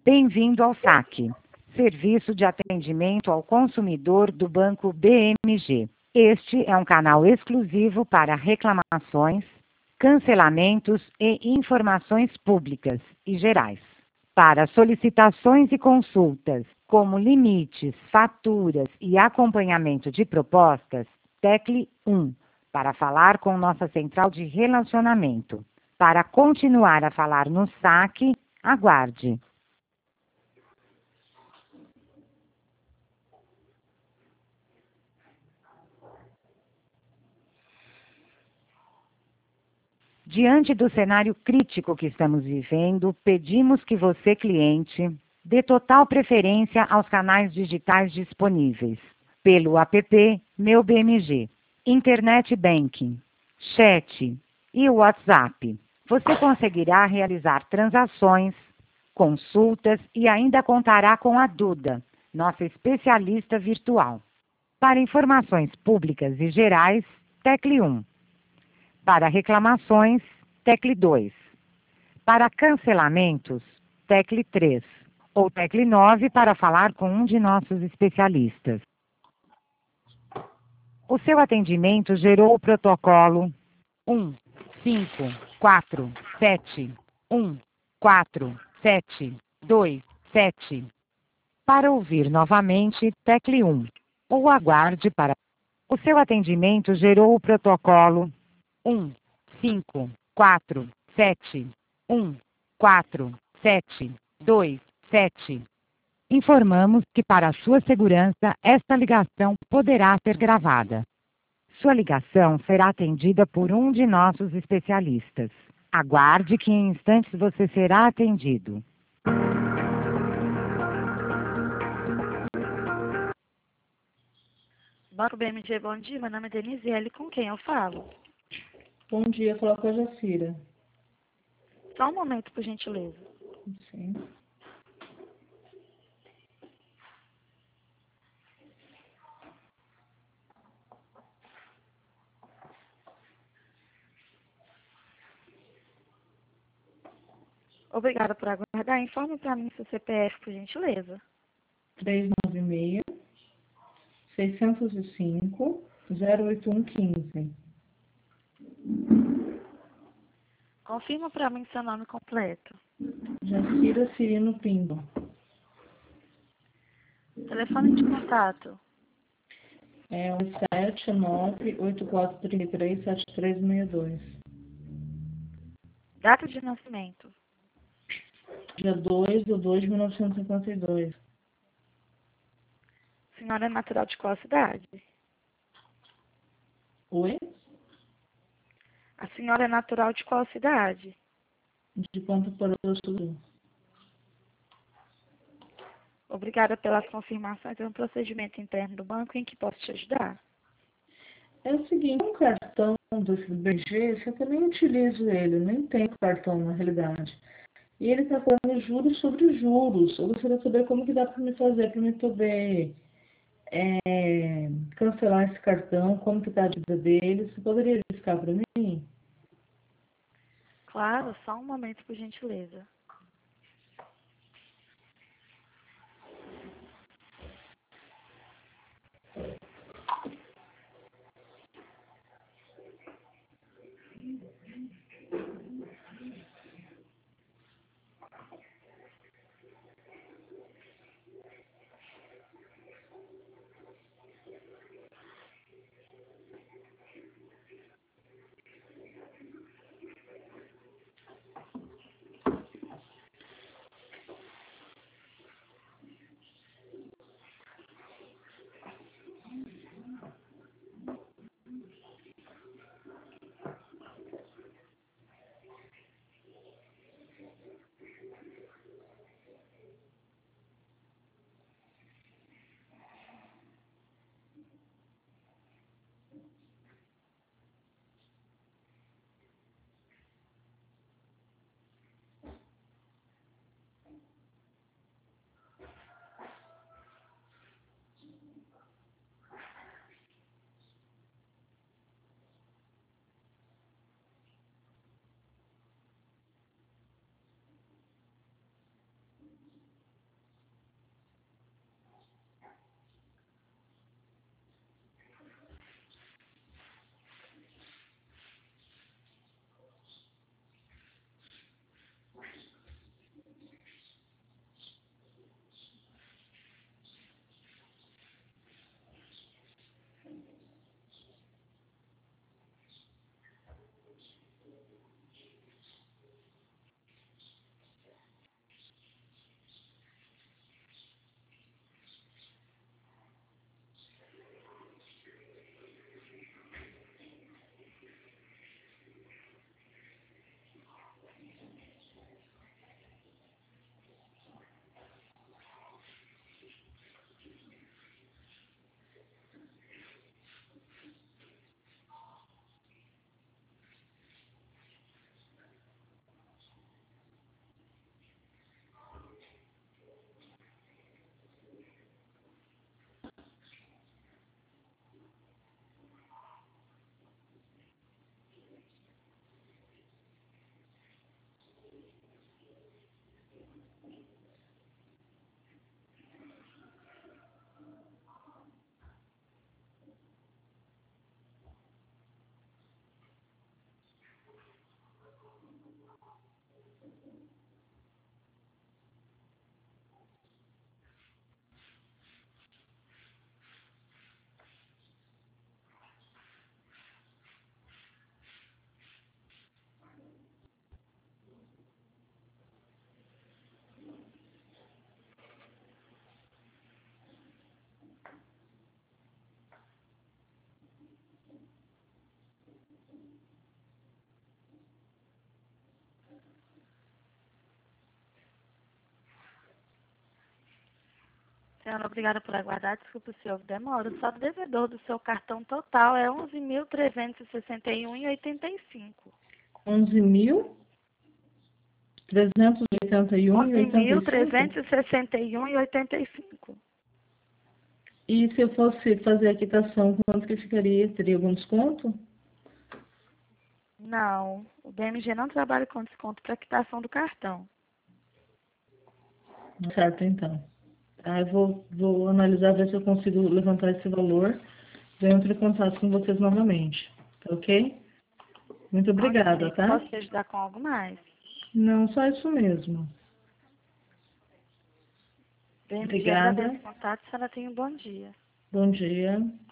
Bem-vindo ao SAC, Serviço de Atendimento ao Consumidor do Banco BMG. Este é um canal exclusivo para reclamações, cancelamentos e informações públicas e gerais. Para solicitações e consultas, como limites, faturas e acompanhamento de propostas, tecle 1. Para falar com nossa central de relacionamento. Para continuar a falar no SAC, aguarde. Diante do cenário crítico que estamos vivendo, pedimos que você, cliente, dê total preferência aos canais digitais disponíveis, pelo app Meu BMG, Internet Banking, Chat e WhatsApp. Você conseguirá realizar transações, consultas e ainda contará com a Duda, nossa especialista virtual. Para informações públicas e gerais, tecle 1. Para reclamações, tecle 2. Para cancelamentos, tecle 3. Ou tecle 9 para falar com um de nossos especialistas. O seu atendimento gerou o protocolo 154714727. Para ouvir novamente, tecle 1. Ou aguarde para... O seu atendimento gerou o protocolo 154714727. Informamos que, para sua segurança, esta ligação poderá ser gravada. Sua ligação será atendida por um de nossos especialistas. Aguarde que em instantes você será atendido. Banco BMG, bom dia. Meu nome é Denisiele. Com quem eu falo? Bom dia, fala com a Jacira. Só um momento, por gentileza. Sim. Obrigada por aguardar. Informe para mim seu CPF, por gentileza. 396-605-08115. Confirma para mim seu nome completo. Jacira Cirino Pindo. Telefone de contato. É o 7984337362. Data de nascimento. Dia 2/2/1952. Senhora é natural de qual cidade? Oi? A senhora é natural de qual cidade? De Ponta Porã. Obrigada pelas confirmações. É um procedimento interno do banco em que posso te ajudar. É o seguinte, um cartão do BG, só que eu nem utilizo ele, nem tenho cartão na realidade. E ele está falando juros sobre juros. Eu gostaria de saber como que dá para me fazer, para me poder cancelar esse cartão, como que está a dívida dele. Você poderia explicar para mim? Claro, só um momento, por gentileza. Senhora, obrigada por aguardar. Desculpe se houve demora. O saldo devedor do seu cartão total é 11.361,85. 11.381,85. 11.361,85. E se eu fosse fazer a quitação, quanto que ficaria? Teria algum desconto? Não, o BMG não trabalha com desconto para quitação do cartão. Certo, então. Aí eu vou analisar, ver se eu consigo levantar esse valor. Eu entro em contato com vocês novamente. Tá ok? Muito obrigada, Ok, tá? posso te ajudar com algo mais? Não, só isso mesmo. BMG Obrigada. agradece o contato, a senhora tenha um bom dia. Bom dia.